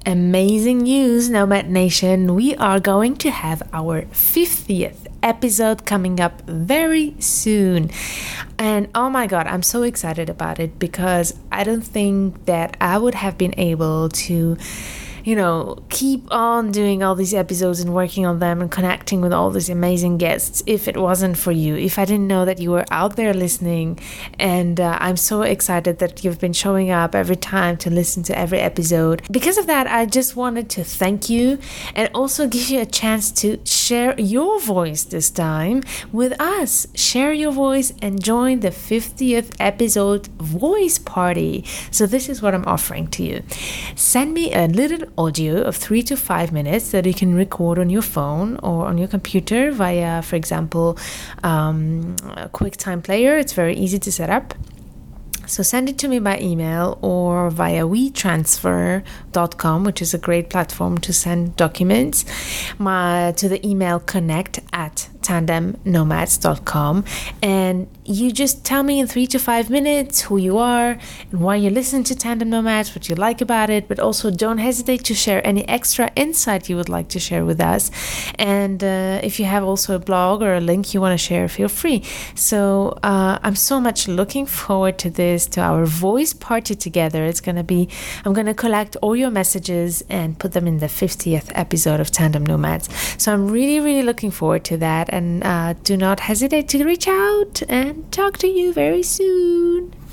amazing news, Nomad Nation. We are going to have our 50th episode coming up very soon. And oh my God, I'm so excited about it because I don't think that I would have been able to keep on doing all these episodes and working on them and connecting with all these amazing guests if it wasn't for you, if I didn't know that you were out there listening. And I'm so excited that you've been showing up every time to listen to every episode. Because of that, I just wanted to thank you and also give you a chance to share your voice this time with us. Share your voice and join the 50th episode voice party. So this is what I'm offering to you. Send me a little audio of 3 to 5 minutes that you can record on your phone or on your computer via, for example, a QuickTime player. It's very easy to set up. So send it to me by email or via WeTransfer.com, which is a great platform to send documents, to the email connect@tandemnomads.com. And you just tell me in 3 to 5 minutes who you are and why you listen to Tandem Nomads, what you like about it, but also don't hesitate to share any extra insight you would like to share with us. And if you have also a blog or a link you want to share, feel free. So I'm so much looking forward to this, to our voice party together. I'm going to collect all your messages and put them in the 50th episode of Tandem Nomads. So I'm really, really looking forward to that. And do not hesitate to reach out and talk to you very soon.